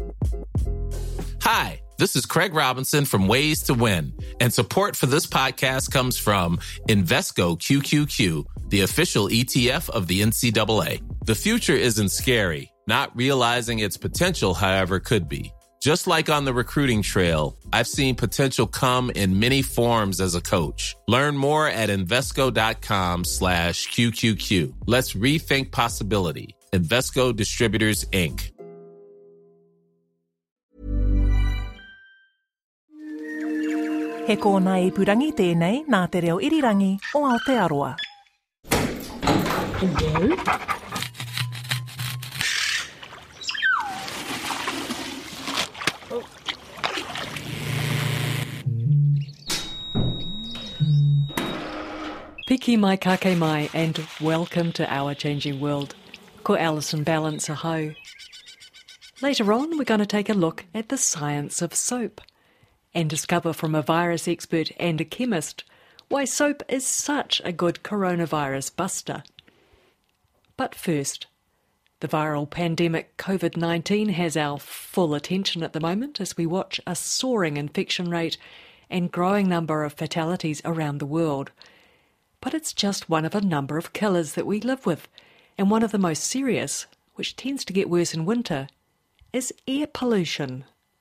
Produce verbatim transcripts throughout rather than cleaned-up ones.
Hi, this is Craig Robinson from Ways to Win, and support for this podcast comes from Invesco Q Q Q, the official E T F of the N C double A. The future isn't scary. Not realizing its potential, however, could be. Just like on the recruiting trail, I've seen potential come in many forms as a coach. Learn more at Invesco.com slash QQQ. Let's rethink possibility. Invesco Distributors, Incorporated. He kōna i purangi tēnei nā te reo irirangi o Aotearoa. Hello? Piki mai kake mai and welcome to Our Changing World. Ko Alison Balance aho. Later on we're going to take a look at the science of soap and discover from a virus expert and a chemist why soap is such a good coronavirus buster. But first, the viral pandemic COVID nineteen has our full attention at the moment as we watch a soaring infection rate and growing number of fatalities around the world. But it's just one of a number of killers that we live with, and one of the most serious, which tends to get worse in winter, is air pollution.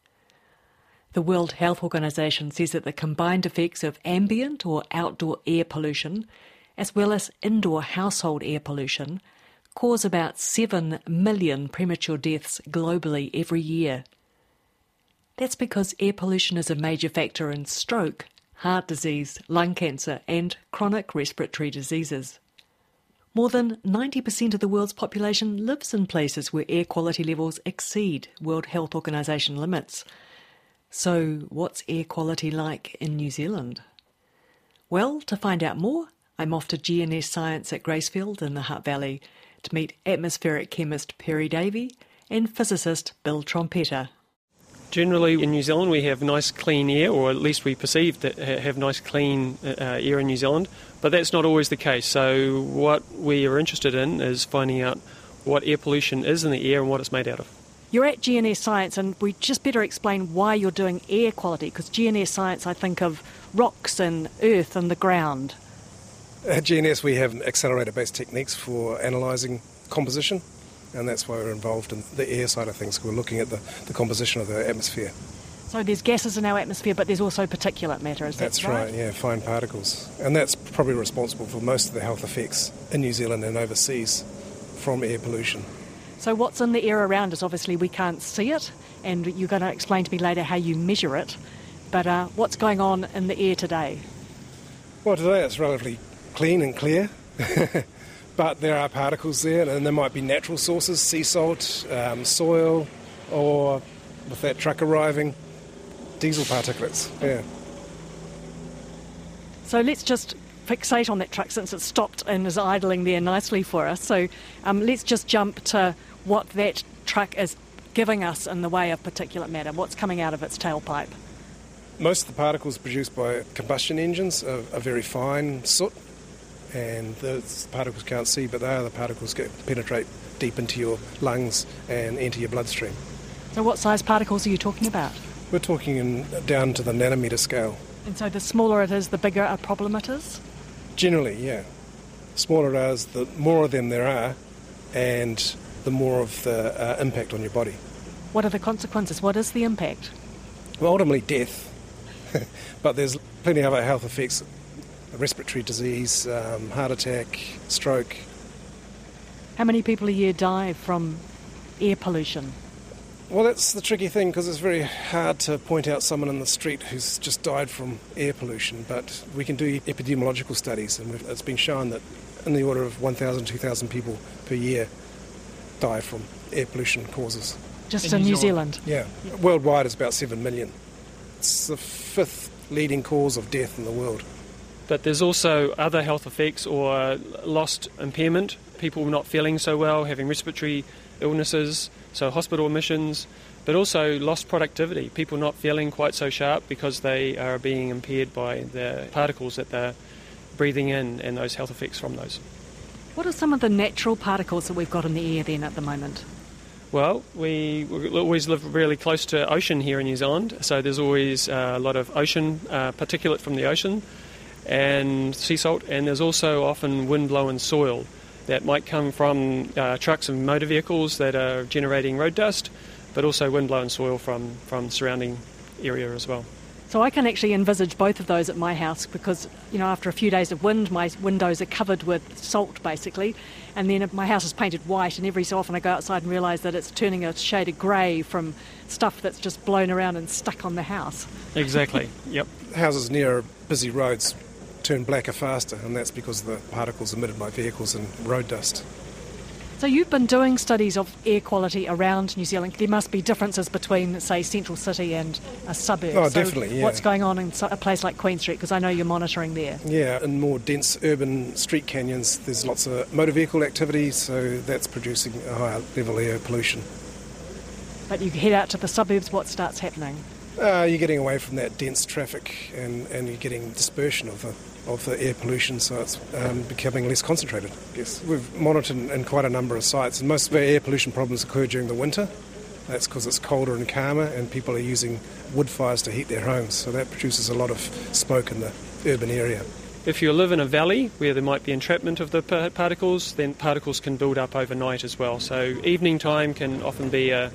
The World Health Organization says that the combined effects of ambient or outdoor air pollution, as well as indoor household air pollution, cause about seven million premature deaths globally every year. That's because air pollution is a major factor in stroke, heart disease, lung cancer and chronic respiratory diseases. More than ninety percent of the world's population lives in places where air quality levels exceed World Health Organization limits. So what's air quality like in New Zealand? Well, to find out more, I'm off to G N S Science at Gracefield in the Hutt Valley to meet atmospheric chemist Perry Davey and physicist Bill Trompetta. Generally in New Zealand we have nice clean air, or at least we perceive that have nice clean uh, air in New Zealand, but that's not always the case. So what we are interested in is finding out what air pollution is in the air and what it's made out of. You're at G N S Science, and we just better explain why you're doing air quality, because G N S Science, I think of rocks and earth and the ground. At G N S we have accelerator-based techniques for analysing composition, and that's why we're involved in the air side of things. We're looking at the, the composition of the atmosphere. So there's gases in our atmosphere, but there's also particulate matter, is that right? That's right, yeah, fine particles. And that's probably responsible for most of the health effects in New Zealand and overseas from air pollution. So what's in the air around us? Obviously we can't see it, and you're going to explain to me later how you measure it, but uh, what's going on in the air today? Well, today it's relatively clean and clear, but there are particles there, and there might be natural sources, sea salt, um, soil, or with that truck arriving, diesel particulates, yeah. So let's just fixate on that truck since it's stopped and is idling there nicely for us. So um, let's just jump to what that truck is giving us in the way of particulate matter. What's coming out of its tailpipe? Most of the particles produced by combustion engines are, are very fine soot, and those particles can't see, but they are the particles that penetrate deep into your lungs and enter your bloodstream. So what size particles are you talking about? We're talking in, down to the nanometre scale. And so the smaller it is, the bigger a problem it is? Generally, yeah. The smaller it is, the more of them there are, and the more of the uh, impact on your body. What are the consequences? What is the impact? Well, ultimately death, but there's plenty of other health effects: respiratory disease, um, heart attack, stroke. How many people a year die from air pollution? Well, that's the tricky thing, because it's very hard to point out someone in the street who's just died from air pollution, but we can do epidemiological studies, and it's been shown that in the order of one thousand, two thousand people per year die from air pollution causes. Just in, in New Zealand? Zealand? Yeah. Worldwide it's about seven million. It's the fifth leading cause of death in the world. But there's also other health effects or lost impairment, people not feeling so well, having respiratory illnesses, so hospital admissions, but also lost productivity, people not feeling quite so sharp because they are being impaired by the particles that they're breathing in and those health effects from those. What are some of the natural particles that we've got in the air then at the moment? Well, we, we always live really close to ocean here in New Zealand, so there's always uh, a lot of ocean uh, particulate from the ocean and sea salt, and there's also often wind-blown soil that might come from uh, trucks and motor vehicles that are generating road dust, but also wind-blown soil from, from surrounding area as well. So I can actually envisage both of those at my house because, you know, after a few days of wind, my windows are covered with salt, basically, and then my house is painted white, and every so often I go outside and realise that it's turning a shade of grey from stuff that's just blown around and stuck on the house. Exactly, yep. Houses near busy roads turn blacker faster, and that's because of the particles emitted by vehicles and road dust. So you've been doing studies of air quality around New Zealand. There must be differences between, say, Central City and a suburb. Oh, so definitely, yeah. What's going on in a place like Queen Street? Because I know you're monitoring there. Yeah, in more dense urban street canyons, there's lots of motor vehicle activity, so that's producing a higher level of air pollution. But you head out to the suburbs, what starts happening? Uh, you're getting away from that dense traffic, and, and you're getting dispersion of the of the air pollution, so it's um, becoming less concentrated. Yes, we've monitored in, in quite a number of sites, and most of our air pollution problems occur during the winter. That's because it's colder and calmer, and people are using wood fires to heat their homes, so that produces a lot of smoke in the urban area. If you live in a valley where there might be entrapment of the particles, then particles can build up overnight as well. So evening time can often be a,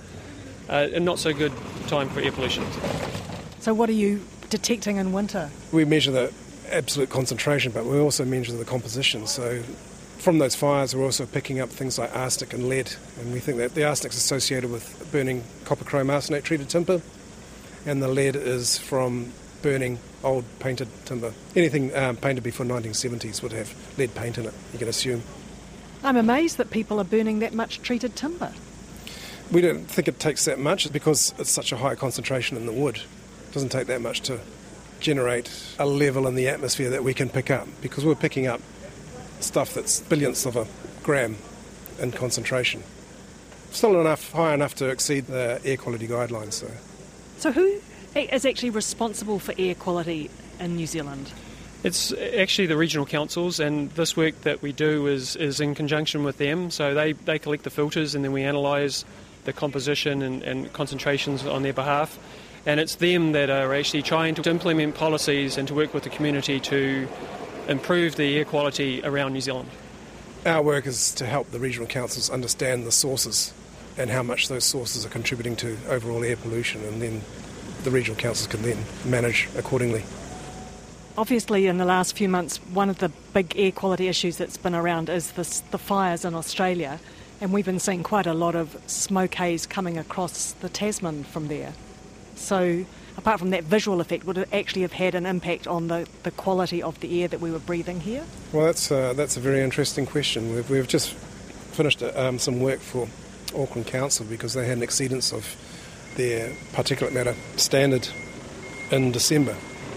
a not so good time for air pollution. So what are you detecting in winter? We measure the absolute concentration, but we also measure the composition. So from those fires we're also picking up things like arsenic and lead, and we think that the arsenic is associated with burning copper chrome arsenate treated timber, and the lead is from burning old painted timber. Anything um, painted before nineteen seventies would have lead paint in it, you can assume. I'm amazed that people are burning that much treated timber. We don't think it takes that much because it's such a high concentration in the wood. It doesn't take that much to generate a level in the atmosphere that we can pick up, because we're picking up stuff that's billionths of a gram in concentration. Still enough, high enough to exceed the air quality guidelines. So, so who is actually responsible for air quality in New Zealand? It's actually the regional councils, and this work that we do is, is in conjunction with them. So they, they collect the filters, and then we analyse the composition and, and concentrations on their behalf. And it's them that are actually trying to implement policies and to work with the community to improve the air quality around New Zealand. Our work is to help the regional councils understand the sources and how much those sources are contributing to overall air pollution, and then the regional councils can then manage accordingly. Obviously, in the last few months, one of the big air quality issues that's been around is this, the fires in Australia, and we've been seeing quite a lot of smoke haze coming across the Tasman from there. So, apart from that visual effect, would it actually have had an impact on the, the quality of the air that we were breathing here? Well, that's uh, that's a very interesting question. We've, we've just finished um, some work for Auckland Council because they had an exceedance of their particulate matter standard in December,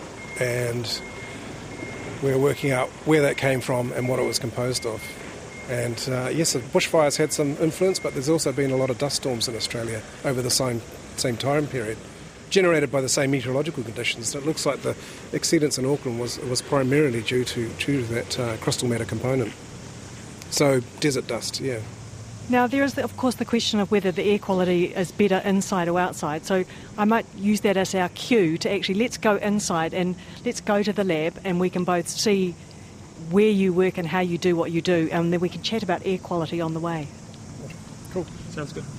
and we were working out where that came from and what it was composed of. And uh, yes, the bushfires had some influence, but there's also been a lot of dust storms in Australia over the same same time period, generated by the same meteorological conditions. So it looks like the exceedance in Auckland was was primarily due to due to that uh, crystal matter component. So desert dust, yeah. Now there is, of course, the question of whether the air quality is better inside or outside. So I might use that as our cue to actually let's go inside and let's go to the lab, and we can both see where you work and how you do what you do, and then we can chat about air quality on the way. Cool, sounds good.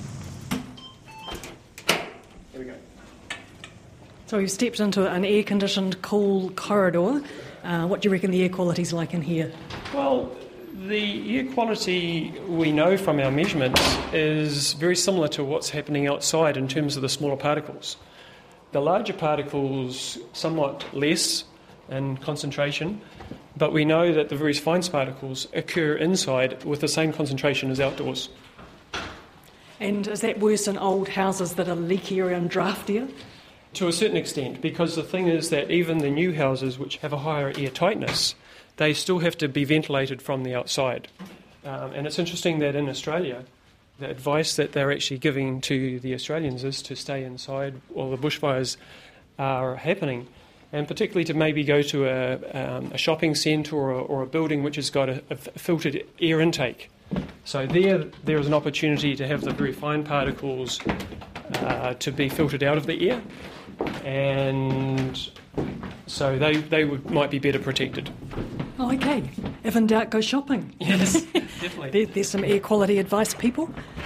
So we've stepped into an air-conditioned, cool corridor. Uh, what do you reckon the air quality's like in here? Well, the air quality we know from our measurements is very similar to what's happening outside in terms of the smaller particles. The larger particles, somewhat less in concentration, but we know that the very fine particles occur inside with the same concentration as outdoors. And is that worse in old houses that are leakier and draftier? To a certain extent, because the thing is that even the new houses which have a higher air tightness, they still have to be ventilated from the outside. Um, and it's interesting that in Australia, the advice that they're actually giving to the Australians is to stay inside while the bushfires are happening, and particularly to maybe go to a, um, a shopping centre or, or a building which has got a, a filtered air intake. So there, there is an opportunity to have the very fine particles uh, to be filtered out of the air, and so they, they would, might be better protected. Oh, okay. If in doubt, go shopping. Yes, definitely. There, there's some air quality advice, people.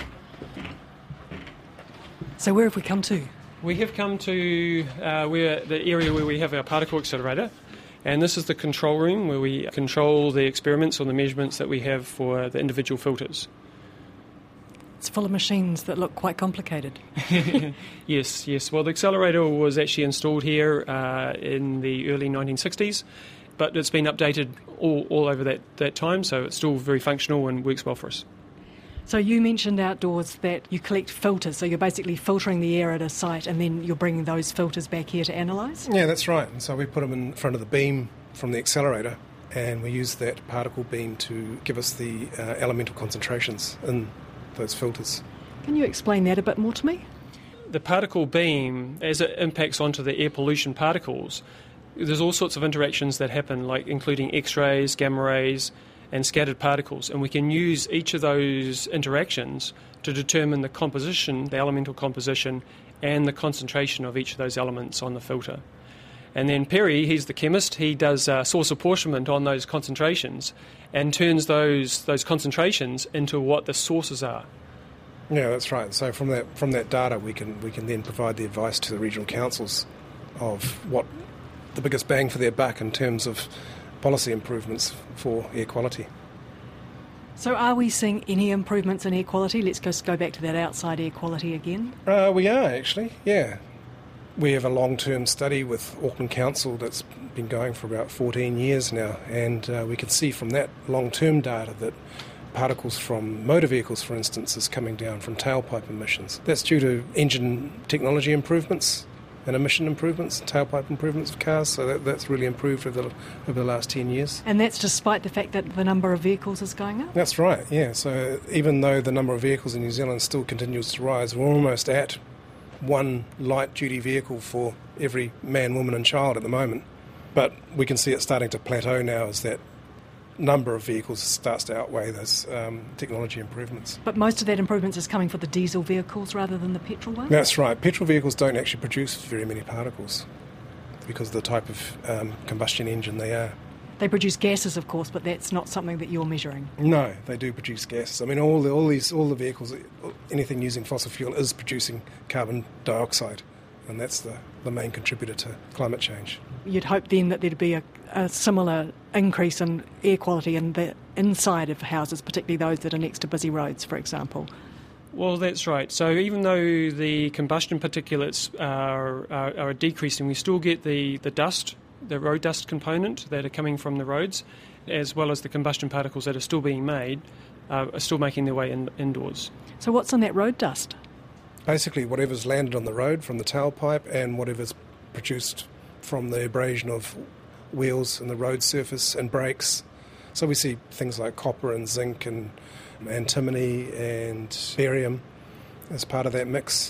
So where have we come to? We have come to uh, where the area where we have our particle accelerator, and this is the control room where we control the experiments or the measurements that we have for the individual filters. It's full of machines that look quite complicated. Yes, yes. Well, the accelerator was actually installed here uh, in the early nineteen sixties, but it's been updated all, all over that, that time, so it's still very functional and works well for us. So you mentioned outdoors that you collect filters, so you're basically filtering the air at a site and then you're bringing those filters back here to analyse? Yeah, that's right. And so we put them in front of the beam from the accelerator, and we use that particle beam to give us the uh, elemental concentrations in those filters. Can you explain that a bit more to me? The particle beam, as it impacts onto the air pollution particles, there's all sorts of interactions that happen, like including X-rays, gamma rays, and scattered particles, and we can use each of those interactions to determine the composition, the elemental composition, and the concentration of each of those elements on the filter. And then Perry, he's the chemist, he does uh, source apportionment on those concentrations and turns those those concentrations into what the sources are. Yeah, that's right. So from that from that data, we can we can then provide the advice to the regional councils of what the biggest bang for their buck in terms of policy improvements for air quality. So are we seeing any improvements in air quality? Let's just go back to that outside air quality again. Uh, we are actually, yeah. We have a long-term study with Auckland Council that's been going for about fourteen years now, and uh, we can see from that long-term data that particles from motor vehicles, for instance, is coming down from tailpipe emissions. That's due to engine technology improvements and emission improvements, tailpipe improvements of cars, so that, that's really improved over the, over the last ten years. And that's despite the fact that the number of vehicles is going up? That's right, yeah. So even though the number of vehicles in New Zealand still continues to rise, we're almost at one light-duty vehicle for every man, woman and child at the moment. But we can see it starting to plateau now as that number of vehicles starts to outweigh those um, technology improvements. But most of that improvements is coming for the diesel vehicles rather than the petrol ones? That's right. Petrol vehicles don't actually produce very many particles because of the type of um, combustion engine they are. They produce gases, of course, but that's not something that you're measuring. No, they do produce gases. I mean, all the all these all the vehicles, anything using fossil fuel is producing carbon dioxide, and that's the, the main contributor to climate change. You'd hope then that there'd be a, a similar increase in air quality in the inside of houses, particularly those that are next to busy roads, for example. Well, that's right. So even though the combustion particulates are, are, are decreasing, we still get the, the dust, the road dust component that are coming from the roads, as well as the combustion particles that are still being made, uh, are still making their way in, indoors. So what's in that road dust? Basically, whatever's landed on the road from the tailpipe and whatever's produced from the abrasion of wheels and the road surface and brakes. So we see things like copper and zinc and antimony and barium as part of that mix.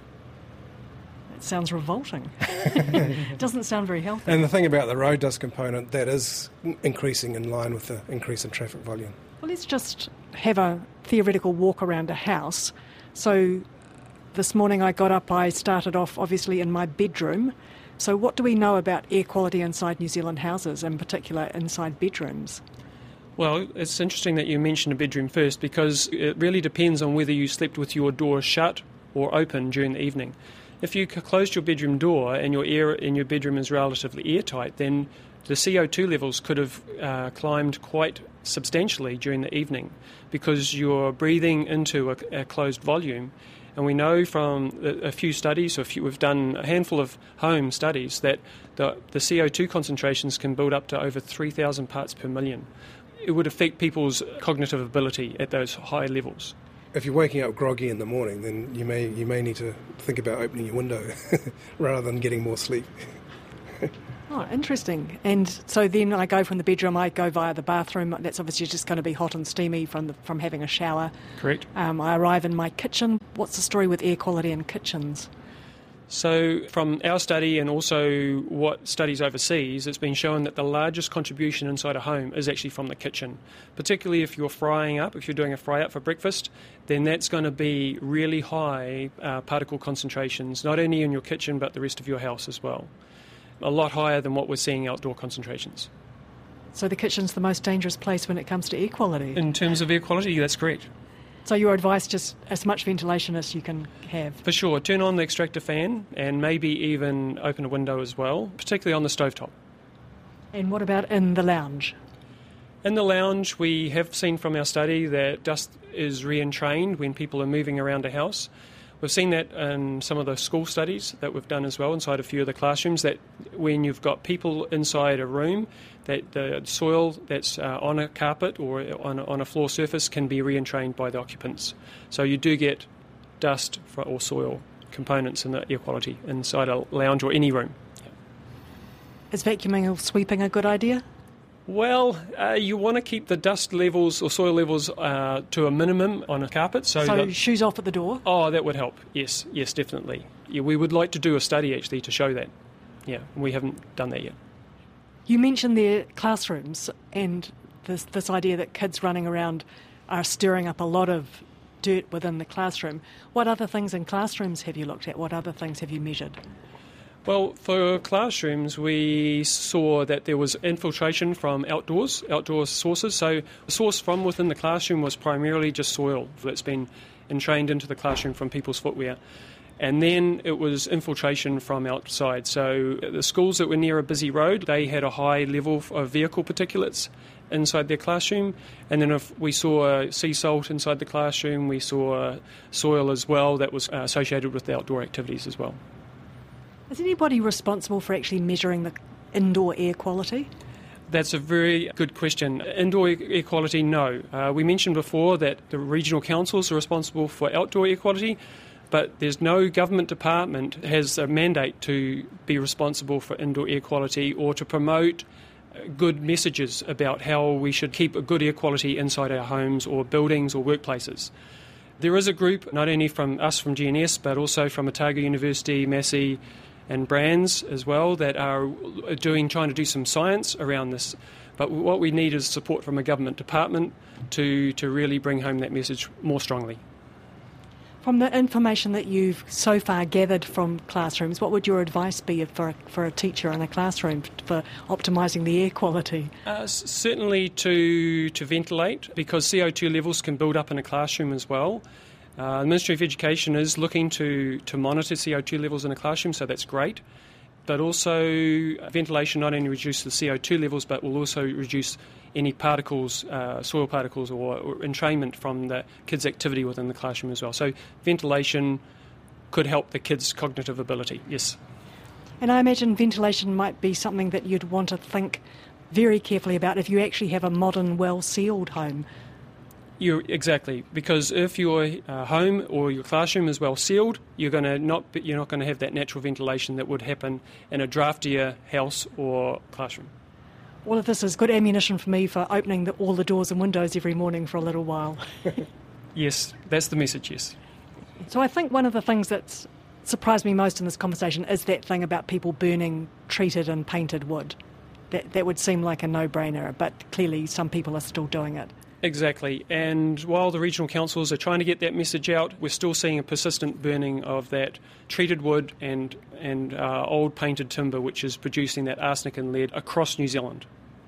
It sounds revolting. It doesn't sound very healthy. And the thing about the road dust component, that is increasing in line with the increase in traffic volume. Well, let's just have a theoretical walk around a house. So this morning I got up, I started off obviously in my bedroom. So what do we know about air quality inside New Zealand houses, in particular inside bedrooms? Well, it's interesting that you mentioned a bedroom first, because it really depends on whether you slept with your door shut or open during the evening. If you closed your bedroom door and your air in your bedroom is relatively airtight, then the C O two levels could have uh, climbed quite substantially during the evening, because you're breathing into a, a closed volume. And we know from a few studies, or a few, we've done a handful of home studies, that the, the C O two concentrations can build up to over three thousand parts per million. It would affect people's cognitive ability at those high levels. If you're waking up groggy in the morning, then you may you may need to think about opening your window rather than getting more sleep. Oh, interesting. And so then I go from the bedroom, I go via the bathroom. That's obviously just going to be hot and steamy from the, from having a shower. Correct. Um, I arrive in my kitchen. What's the story with air quality in kitchens? So from our study and also what studies overseas, it's been shown that the largest contribution inside a home is actually from the kitchen. Particularly if you're frying up, if you're doing a fry up for breakfast, then that's going to be really high uh, particle concentrations, not only in your kitchen but the rest of your house as well. A lot higher than what we're seeing outdoor concentrations. So the kitchen's the most dangerous place when it comes to air quality? In terms of air quality, that's correct. So your advice, just as much ventilation as you can have? For sure. Turn on the extractor fan and maybe even open a window as well, particularly on the stovetop. And what about in the lounge? In the lounge, we have seen from our study that dust is re-entrained when people are moving around a house. We've seen that in some of the school studies that we've done as well inside a few of the classrooms, that when you've got people inside a room, that the soil that's uh, on a carpet or on a, on a floor surface can be re-entrained by the occupants. So you do get dust or soil components in the air quality inside a lounge or any room. Is vacuuming or sweeping a good idea? Well, uh, you want to keep the dust levels or soil levels uh, to a minimum on a carpet. So, so that, shoes off at the door? Oh, that would help. Yes, yes, definitely. Yeah, we would like to do a study actually to show that. Yeah, we haven't done that yet. You mentioned their classrooms and this, this idea that kids running around are stirring up a lot of dirt within the classroom. What other things in classrooms have you looked at? What other things have you measured? Well, for classrooms, we saw that there was infiltration from outdoors, outdoor sources. So the source from within the classroom was primarily just soil that's been entrained into the classroom from people's footwear. And then it was infiltration from outside. So the schools that were near a busy road, they had a high level of vehicle particulates inside their classroom. And then if we saw sea salt inside the classroom, we saw soil as well that was associated with the outdoor activities as well. Is anybody responsible for actually measuring the indoor air quality? That's a very good question. Indoor air quality, no. Uh, we mentioned before that the regional councils are responsible for outdoor air quality, but there's no government department that has a mandate to be responsible for indoor air quality or to promote good messages about how we should keep a good air quality inside our homes or buildings or workplaces. There is a group, not only from us from G N S, but also from Otago University, Massey, and Brands as well, that are doing trying to do some science around this. But what we need is support from a government department to, to really bring home that message more strongly. From the information that you've so far gathered from classrooms, what would your advice be for a, for a teacher in a classroom for optimising the air quality? Uh, certainly to, to ventilate, because C O two levels can build up in a classroom as well. Uh, the Ministry of Education is looking to, to monitor C O two levels in a classroom, so that's great. But also ventilation not only reduces the C O two levels, but will also reduce any particles, uh, soil particles or, or entrainment from the kids' activity within the classroom as well. So ventilation could help the kids' cognitive ability, yes. And I imagine ventilation might be something that you'd want to think very carefully about if you actually have a modern, well-sealed home. You exactly, because if your uh, home or your classroom is well sealed, you're going to not you're not going to have that natural ventilation that would happen in a draftier house or classroom. All of this is good ammunition for me for opening the, all the doors and windows every morning for a little while. Yes, that's the message. Yes. So I think one of the things that's surprised me most in this conversation is that thing about people burning treated and painted wood. That that would seem like a no-brainer, but clearly some people are still doing it. Exactly, and while the regional councils are trying to get that message out, we're still seeing a persistent burning of that treated wood and, and uh, old painted timber, which is producing that arsenic and lead across New Zealand.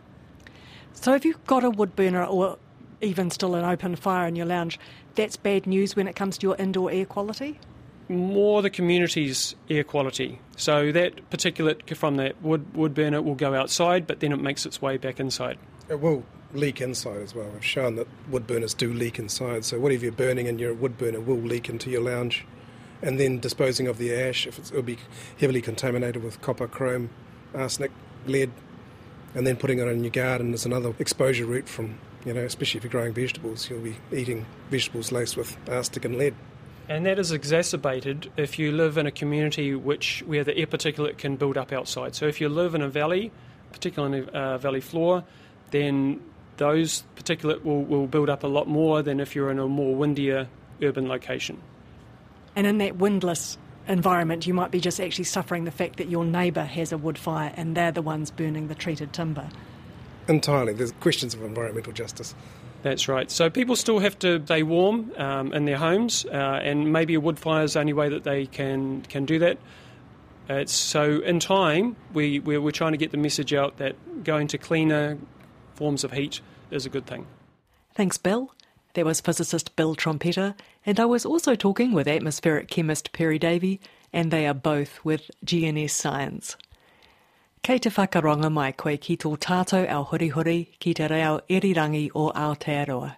So if you've got a wood burner or even still an open fire in your lounge, that's bad news when it comes to your indoor air quality? More the community's air quality. So that particulate from that wood, wood burner will go outside, but then it makes its way back inside. It will leak inside as well. We've shown that wood burners do leak inside, so whatever you're burning in your wood burner will leak into your lounge. And then disposing of the ash, if it's, it'll be heavily contaminated with copper, chrome, arsenic, lead, and then putting it in your garden is another exposure route from, you know, especially if you're growing vegetables, you'll be eating vegetables laced with arsenic and lead. And that is exacerbated if you live in a community which where the air particulate can build up outside. So if you live in a valley, particularly in a uh, valley floor, then those particulate will, will build up a lot more than if you're in a more windier urban location. And in that windless environment, you might be just actually suffering the fact that your neighbour has a wood fire and they're the ones burning the treated timber. Entirely. There's questions of environmental justice. That's right. So people still have to stay warm um, in their homes, uh, and maybe a wood fire is the only way that they can, can do that. Uh, it's, so in time, we, we're, we're trying to get the message out that going to cleaner forms of heat is a good thing. Thanks, Bill. There was physicist Bill Trompeter, and I was also talking with atmospheric chemist Perry Davey, and they are both with G N S Science. Kei te whakaronga mai koe ki tō tātou ao hurihuri ki te reo irirangi o Aotearoa.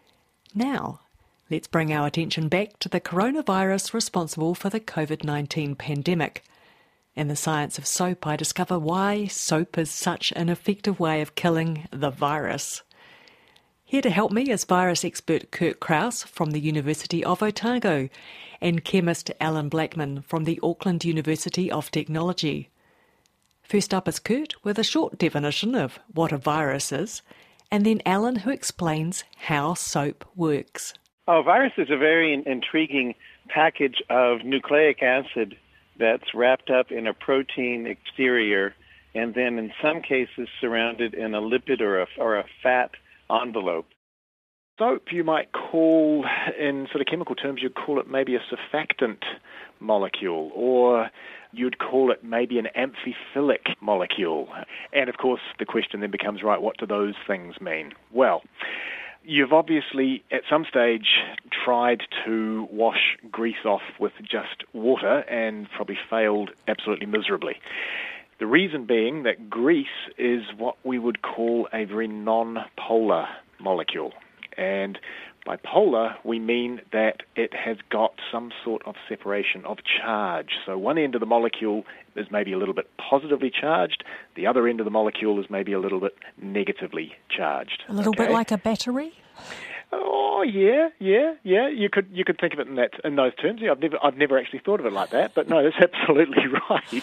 Now, let's bring our attention back to the coronavirus responsible for the covid nineteen pandemic. In the science of soap, I discover why soap is such an effective way of killing the virus. Here to help me is virus expert Kurt Krauss from the University of Otago and chemist Alan Blackman from the Auckland University of Technology. First up is Kurt with a short definition of what a virus is, and then Alan who explains how soap works. Oh, a virus is a very intriguing package of nucleic acid that's wrapped up in a protein exterior and then in some cases surrounded in a lipid or a, or a fat envelope. Soap you might call, in sort of chemical terms, you'd call it maybe a surfactant molecule, or you'd call it maybe an amphiphilic molecule. And of course the question then becomes, right, what do those things mean? Well, you've obviously at some stage tried to wash grease off with just water and probably failed absolutely miserably. The reason being that grease is what we would call a very non-polar molecule. And by polar, we mean that it has got some sort of separation of charge. So one end of the molecule is maybe a little bit positively charged. The other end of the molecule is maybe a little bit negatively charged. A little okay? bit like a battery? Oh yeah, yeah, yeah. You could you could think of it in that in those terms. Yeah, I've never I've never actually thought of it like that, but no, that's absolutely right.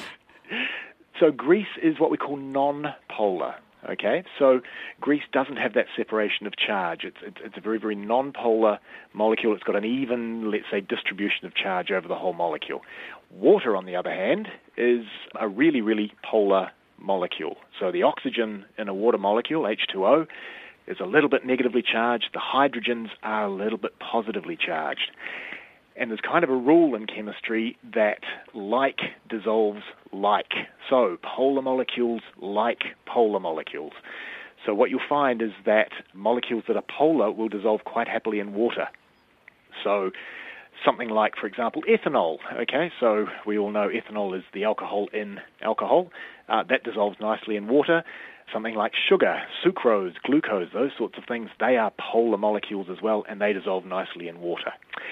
So grease is what we call non-polar. Okay, so grease doesn't have that separation of charge. It's, it's it's a very, very non-polar molecule. It's got an even, let's say, distribution of charge over the whole molecule. Water, on the other hand, is a really, really polar molecule. So the oxygen in a water molecule, H two O, is a little bit negatively charged. The hydrogens are a little bit positively charged. And there's kind of a rule in chemistry that like dissolves like. So polar molecules like polar molecules. So what you'll find is that molecules that are polar will dissolve quite happily in water. So something like, for example, ethanol. Okay, so we all know ethanol is the alcohol in alcohol. Uh, that dissolves nicely in water. Something like sugar, sucrose, glucose, those sorts of things, they are polar molecules as well, and they dissolve nicely in water.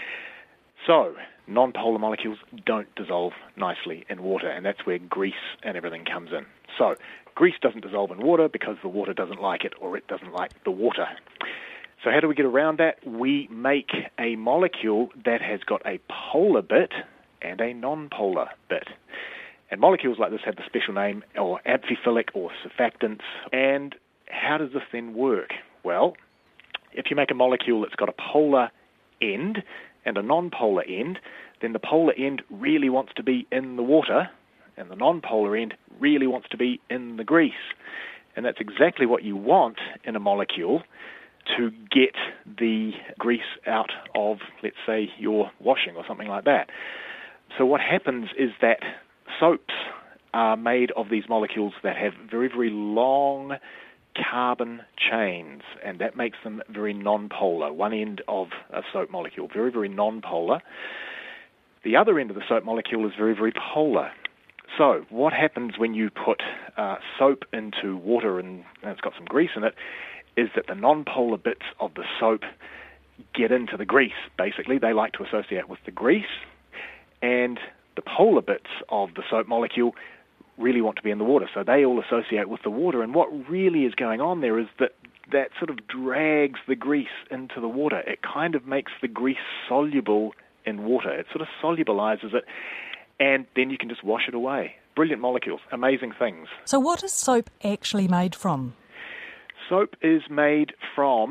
So, non-polar molecules don't dissolve nicely in water, and that's where grease and everything comes in. So, grease doesn't dissolve in water because the water doesn't like it, or it doesn't like the water. So how do we get around that? We make a molecule that has got a polar bit and a non-polar bit. And molecules like this have the special name, or amphiphilic, or surfactants. And how does this then work? Well, if you make a molecule that's got a polar end and a non-polar end, then the polar end really wants to be in the water, and the non-polar end really wants to be in the grease. And that's exactly what you want in a molecule to get the grease out of, let's say, your washing or something like that. So what happens is that soaps are made of these molecules that have very, very long carbon chains, and that makes them very non-polar. One end of a soap molecule, very, very non-polar. The other end of the soap molecule is very, very polar. So what happens when you put uh, soap into water and, and it's got some grease in it is that the non-polar bits of the soap get into the grease, basically. They like to associate with the grease, and the polar bits of the soap molecule really want to be in the water, so they all associate with the water. And what really is going on there is that that sort of drags the grease into the water. It kind of makes the grease soluble in water. It sort of solubilizes it, and then you can just wash it away. Brilliant molecules, amazing things. So what is soap actually made from? Soap is made from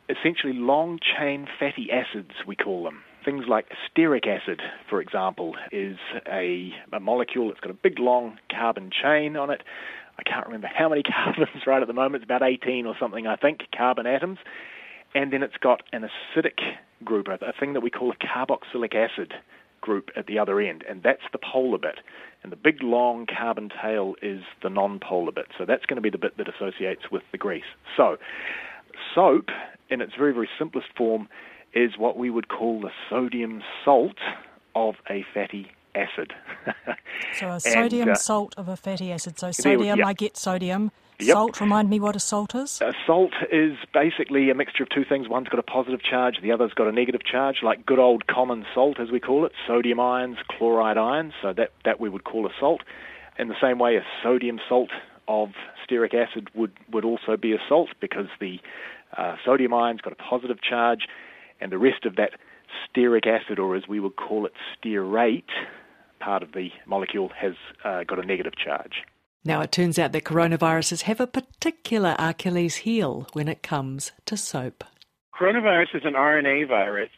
essentially long-chain fatty acids, we call them. Things like stearic acid, for example, is a, a molecule that's got a big, long carbon chain on it. I can't remember how many carbons right at the moment. It's about eighteen or something, I think, carbon atoms. And then it's got an acidic group, a thing that we call a carboxylic acid group at the other end, and that's the polar bit. And the big, long carbon tail is the non-polar bit. So that's going to be the bit that associates with the grease. So soap, in its very, very simplest form, is what we would call the sodium salt of a fatty acid. So a sodium and, uh, salt of a fatty acid. So sodium, yep. I get sodium. Yep. Salt, remind me what a salt is? A salt is basically a mixture of two things. One's got a positive charge, the other's got a negative charge, like good old common salt, as we call it, sodium ions, chloride ions, so that, that we would call a salt. In the same way, a sodium salt of stearic acid would, would also be a salt, because the uh, sodium ion's got a positive charge, and the rest of that stearic acid, or as we would call it, stearate, part of the molecule has uh, got a negative charge. Now, it turns out that coronaviruses have a particular Achilles heel when it comes to soap. Coronavirus is an R N A virus,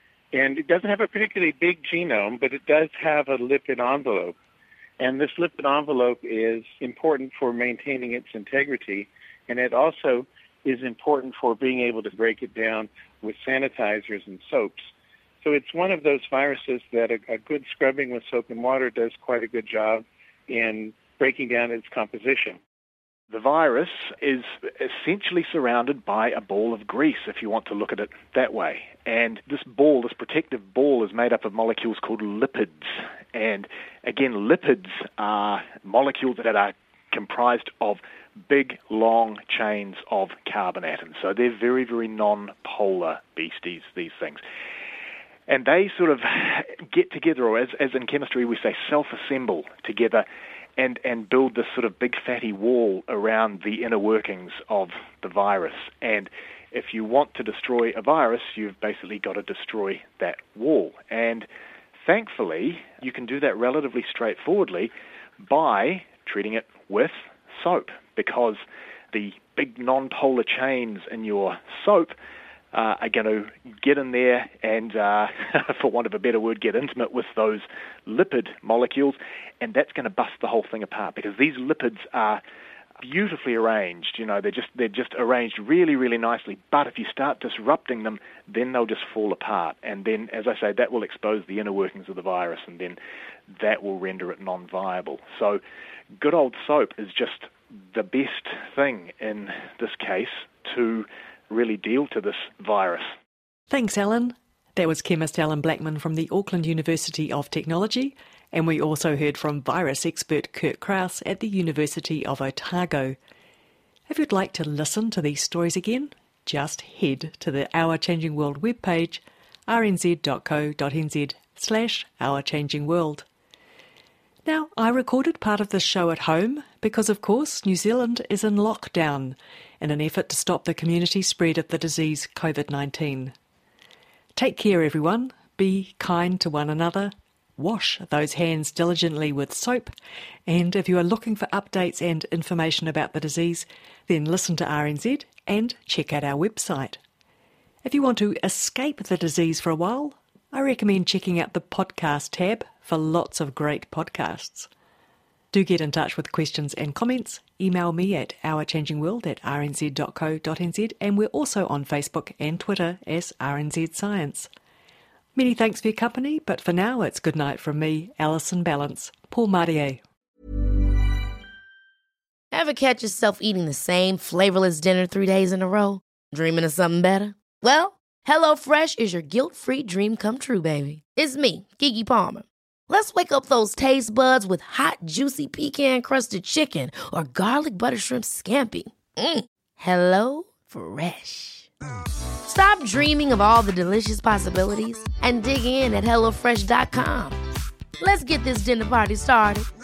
and it doesn't have a particularly big genome, but it does have a lipid envelope. And this lipid envelope is important for maintaining its integrity, and it also is important for being able to break it down with sanitizers and soaps. So it's one of those viruses that a, a good scrubbing with soap and water does quite a good job in breaking down its composition. The virus is essentially surrounded by a ball of grease, if you want to look at it that way. And this ball, this protective ball, is made up of molecules called lipids. And again, lipids are molecules that are comprised of big, long chains of carbon atoms. So they're very, very non-polar beasties, these things. And they sort of get together, or as, as in chemistry we say, self-assemble together and, and build this sort of big fatty wall around the inner workings of the virus. And if you want to destroy a virus, you've basically got to destroy that wall. And thankfully, you can do that relatively straightforwardly by treating it with soap, because the big non-polar chains in your soap uh, are going to get in there and, uh, for want of a better word, get intimate with those lipid molecules, and that's going to bust the whole thing apart, because these lipids are beautifully arranged. You know, they're just they're just arranged really, really nicely. But if you start disrupting them, then they'll just fall apart. And then, as I say, that will expose the inner workings of the virus, and then that will render it non-viable. So good old soap is just the best thing in this case to really deal to this virus. Thanks, Alan. That was chemist Alan Blackman from the Auckland University of Technology, and we also heard from virus expert Kurt Krauss at the University of Otago. If you'd like to listen to these stories again, just head to the Our Changing World webpage, rnz.co.nz slash Our Changing World. Now, I recorded part of this show at home because, of course, New Zealand is in lockdown in an effort to stop the community spread of the disease covid nineteen. Take care, everyone. Be kind to one another. Wash those hands diligently with soap. And if you are looking for updates and information about the disease, then listen to R N Z and check out our website. If you want to escape the disease for a while, I recommend checking out the podcast tab for lots of great podcasts. Do get in touch with questions and comments. Email me at ourchangingworld at rnz.co.nz, and we're also on Facebook and Twitter as R N Z Science. Many thanks for your company, but for now it's good night from me, Alison Ballance. Paul Marie. Ever catch yourself eating the same flavourless dinner three days in a row? Dreaming of something better? Well, HelloFresh is your guilt-free dream come true, baby. It's me, Keke Palmer. Let's wake up those taste buds with hot, juicy pecan-crusted chicken or garlic butter shrimp scampi. Mm. Hello Fresh. Stop dreaming of all the delicious possibilities and dig in at hello fresh dot com. Let's get this dinner party started.